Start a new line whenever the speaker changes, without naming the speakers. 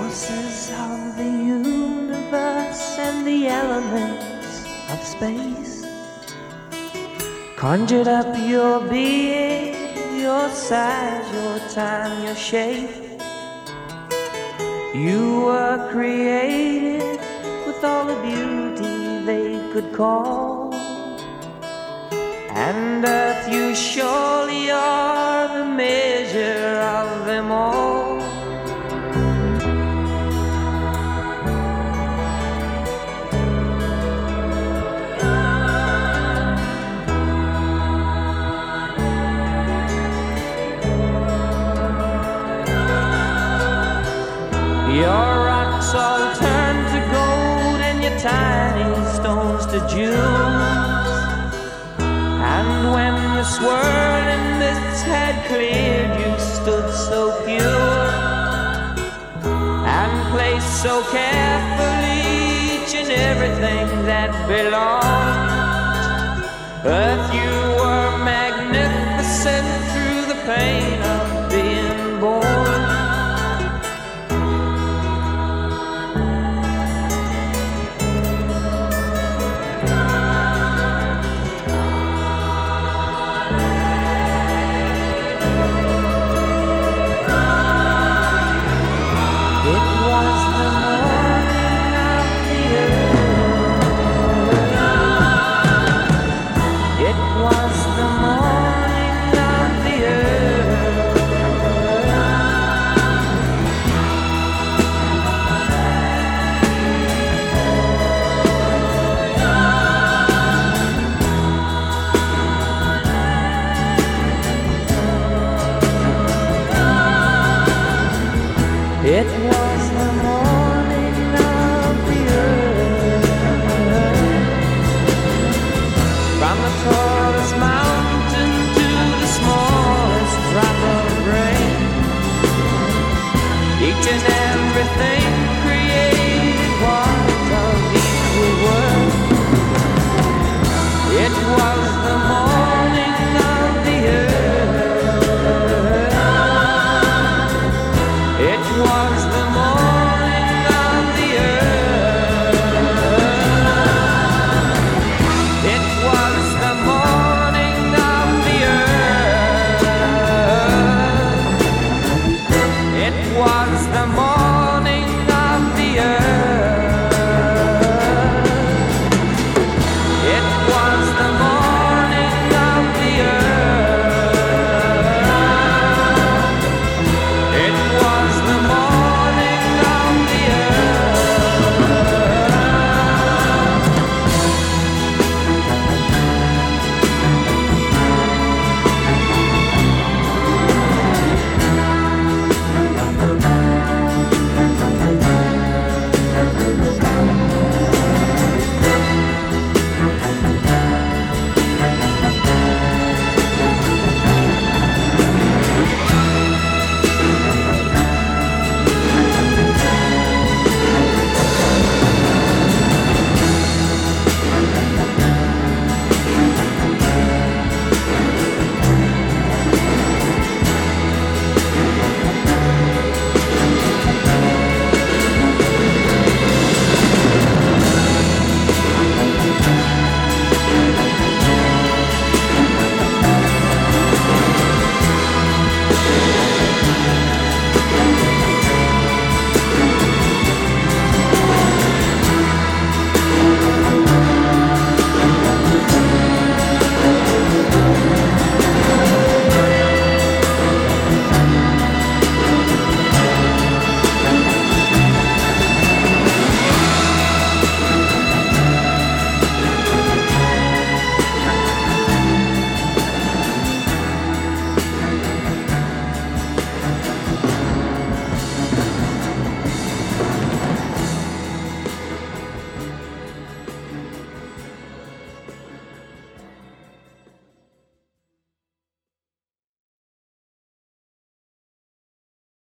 forces of the universe and the elements of space conjured up your being, your size, your time, your shape. You were created with all the beauty they could call, and earth, you surely are the measure of them all. Your rocks all turn to gold and your tiny stones to jewels. And when the swirling mists had cleared, you stood so pure and placed so carefully each and everything that belonged. Earth, you were magnificent through the pain of being born. It was the morning of the earth. From the tallest mountain to the smallest drop of rain, each and everything created was of equal worth. It was the morning